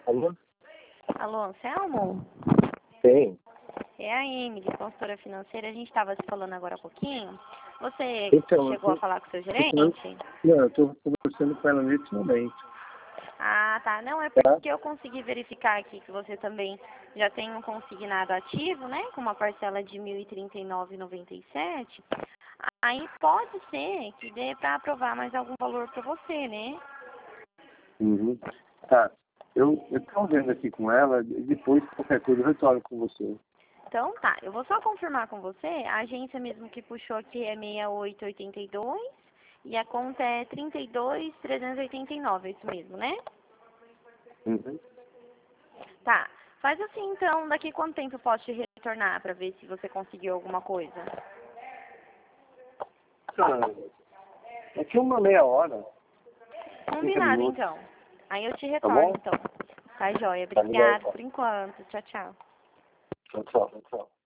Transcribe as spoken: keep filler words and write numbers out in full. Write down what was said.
Alô? Alô, Anselmo? Sim. É a Emily, consultora financeira. A gente estava se falando agora há pouquinho. Você Então, chegou eu a tô, falar com o seu tô falando- gerente? não, eu estou conversando com ela nesse momento. Ah, tá. Não, é Tá? porque eu consegui verificar aqui que você também já tem um consignado ativo, né? Com uma parcela de mil e trinta e nove reais e noventa e sete centavos. Aí pode ser que dê para aprovar mais algum valor para você, né? Uhum. Tá. Eu estou vendo aqui com ela, e depois qualquer coisa eu retorno com você. Então tá, eu vou só confirmar com você. A agência mesmo que puxou aqui é seis oito oito dois e a conta é trinta e dois mil trezentos e oitenta e nove, é isso mesmo, né? Uhum. Tá. Faz assim então, daqui quanto tempo eu posso te retornar para ver se você conseguiu alguma coisa? Ah, daqui uma meia hora, trinta Combinado minutos, então. Aí eu te tá retorno bom? então. Tá, joia. Tá legal, Obrigada então. por enquanto. Tchau, tchau. Tchau, tchau, tchau.